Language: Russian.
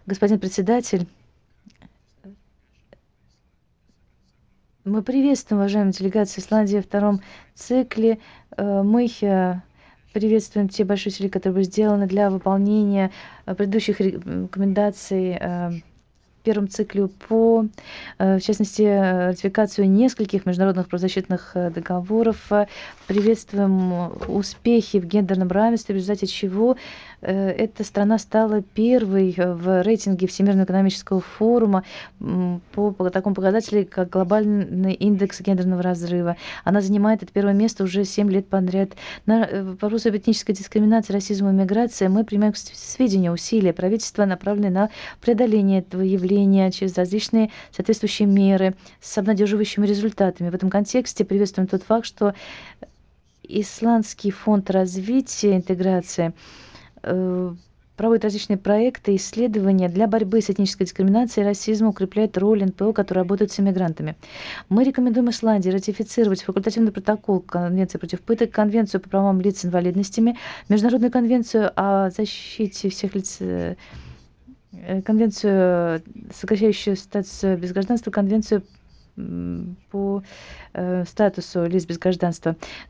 Господин председатель, мы приветствуем, уважаемую делегацию Исландии, во втором цикле. Мы приветствуем те большие усилия, которые были сделаны для выполнения предыдущих рекомендаций в первом цикле по, в частности, ратификацию нескольких международных правозащитных договоров. Приветствуем успехи в гендерном равенстве, в результате чего эта страна стала первой в рейтинге Всемирного экономического форума по такому показателю, как глобальный индекс гендерного разрыва. Она занимает это первое место уже 7 лет подряд. На вопрос об этнической дискриминации, расизме и миграции мы принимаем к сведению усилия правительства, направленные на преодоление этого явления через различные соответствующие меры с обнадеживающими результатами. В этом контексте приветствуем тот факт, что Исландский фонд развития и интеграции проводит различные проекты и исследования для борьбы с этнической дискриминацией и расизмом, укрепляет роль НПО, которые работают с иммигрантами. Мы рекомендуем Исландии ратифицировать факультативный протокол Конвенции против пыток, Конвенцию по правам лиц с инвалидностями, Международную конвенцию о защите всех лиц, Конвенцию, сокращающую статус без гражданства, Конвенцию по статусу лиц без гражданства.